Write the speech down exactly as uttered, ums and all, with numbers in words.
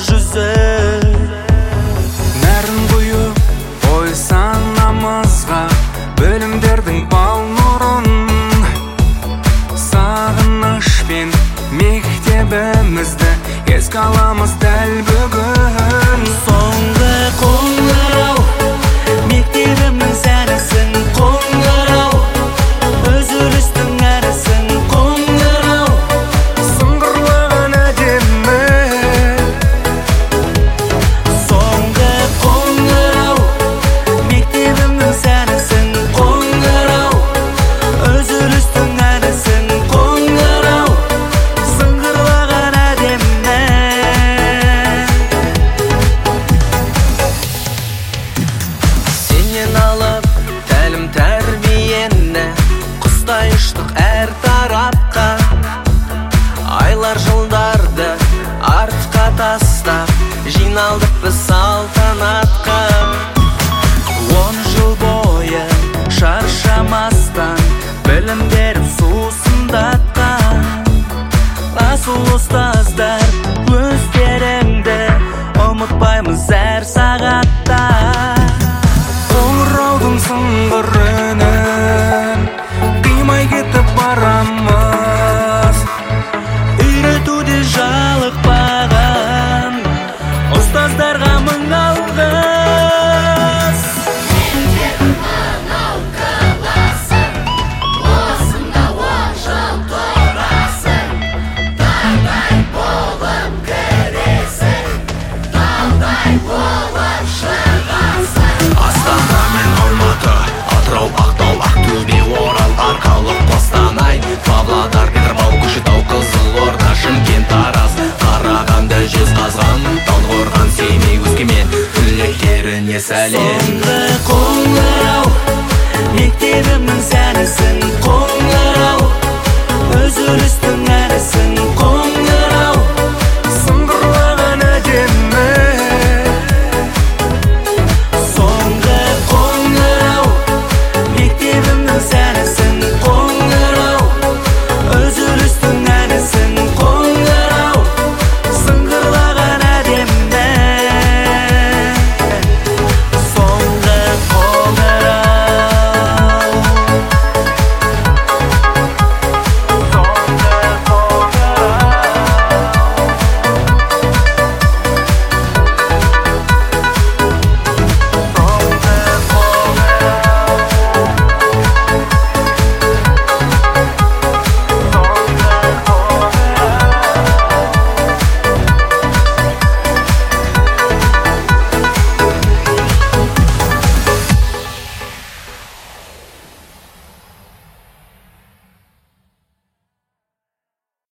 жүзі. Нәрін құйып ой санамызға, бөлімдердің бал нұрын. Сағынышпен мектебімізді еске аламыз дәл бүгін. Соңғы қоңырау мектебімнің сәрісін, қоңырау үзілістің әрісін, қоңырау сыңғырлаған әдемі. Соңғы қоңырау мектебімнің сәрісін, қоңырау үзілістің әрісін, қоңырау сыңғырлаған әдемі. Сенен алып тәлім тәрбиені, құстай ұштық әр тарапқа. Айлар жылдарды артқа тастап, жиналдық біз салтанатқа. Он жыл бойы шаршамастан білім беріп сусындатқан асыл ұстаздар, өздеріңді ұмытпаймыз әр сағатта. Қоңыраудың сыңғыр үнін қимай кетіп барамыз, үйретуде жалықпаған ұстаздарға мың алғыс. Мектебім мынау классың, осында он жыл тұрасың. Таңдай болып кіресің, таудай болып шығасың. Астана мен Алматы, Атырау, Ақтау, Ақтөбе, Орал, Арқалық, Қостанай, Павлодар, Петропавл, Көкшетау, Қызылорда, Шымкент, Тараз, Қарағанды, Жезқазған, Талдықорған, Семей, Өскемен, түлектеріне сәлем. Соңғы қоңырау мектебімнің сәрісін,